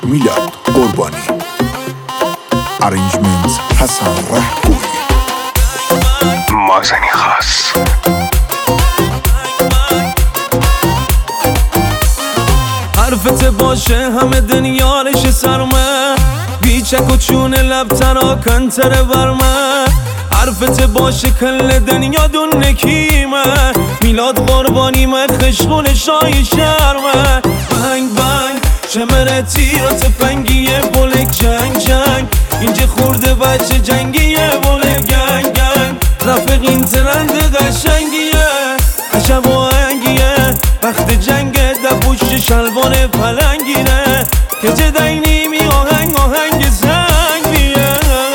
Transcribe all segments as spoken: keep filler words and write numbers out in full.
میلاد قربانی، ارنجمنت حسن رحگوی. مازنی خاص. حرفت باشه همه دنیارش سرمه، بیچک و چون لب تراکن تره برمه. حرفت باشه کل دنیا دون نکیمه، میلاد قربانی من خشقون شای شرمه. بنگ بنگ شمره تیرات پنگیه بولک جنگ جنگ، اینجا خورده بچه جنگیه بولک گنگ گنگ. رفق این ترند قشنگیه عجب و انگیه، وقت جنگ دپوش شلوان پلنگیره که جدینی می آهنگ آهنگ زنگیه.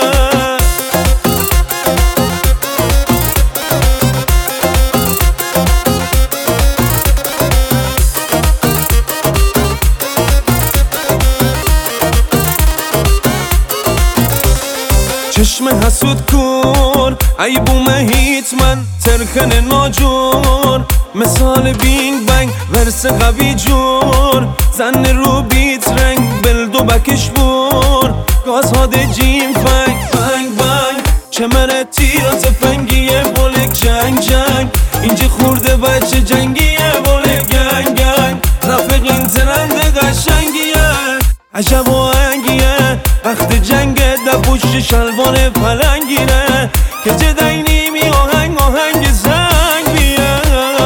چشم حسود کن ای بوم هیت من ترکن ناجور، مثال بینگ بنگ ورس قوی جور. زن رو بیت رنگ بلدو بکش بور، گاز هاده جیم فنگ بنگ بنگ. چمره تیرات پنگیه بولک جنگ جنگ، اینجا خورده بچه جنگیه بولک گنگ گنگ. رفق این ترند قشنگیه عجب و انگیه، وقت جنگ دپوش شلوان پلنگیره که جدینی می آهنگ آهنگ زنگیه.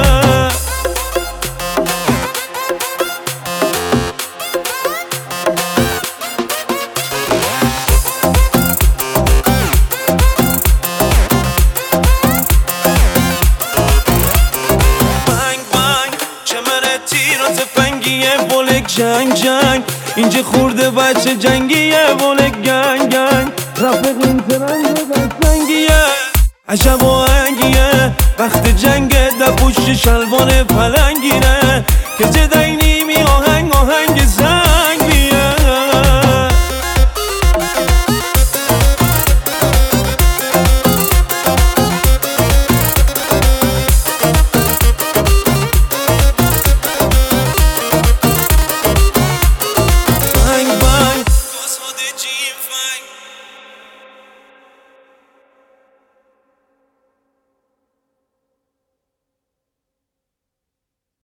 بنگ بنگ چمره تیرات پنگیه بولک جنگ جنگ، اینجا خورده بچه جنگیه بولک گنگ گنگ. رفق این ترند قشنگیه عجب و انگیه، وقت جنگ دپوش شلوان پلنگیره که جدینی